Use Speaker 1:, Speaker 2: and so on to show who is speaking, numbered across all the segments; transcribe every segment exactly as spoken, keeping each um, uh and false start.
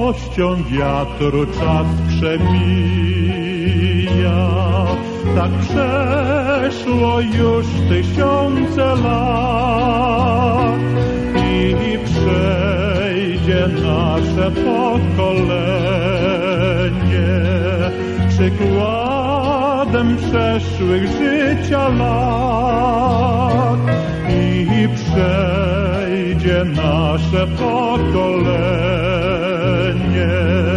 Speaker 1: szybkością wiatru czas przemija. Tak przeszło już tysiące lat i przejdzie nasze pokolenie przykładem przeszłych życia lat. I przejdzie nasze pokolenie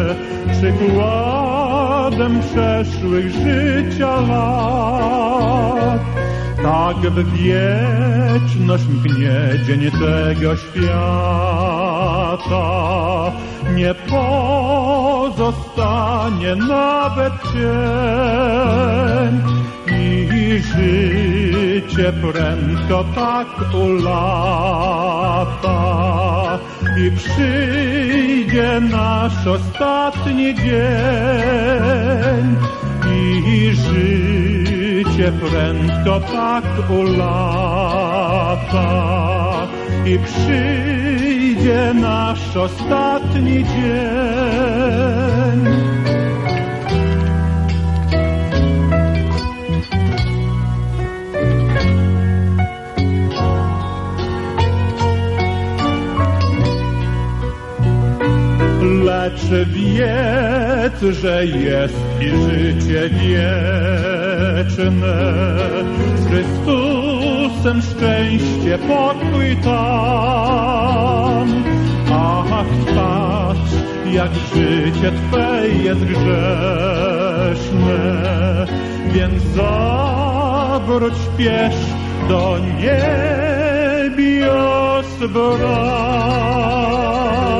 Speaker 1: przykładem przeszłych życia lat. Tak w wieczność mgnie dzień tego świata, nie pozostanie nawet cień. I życie prędko tak ulata i przyjdzie nasz ostatni dzień. I życie prędko tak ulata i przyjdzie nasz ostatni dzień. Lecz wiedz, że jest i życie wieczne, z Chrystusem szczęście, pokój tam. Ach, patrz, jak życie Twe jest grzeszne, więc zawróć, śpiesz do niebios bram.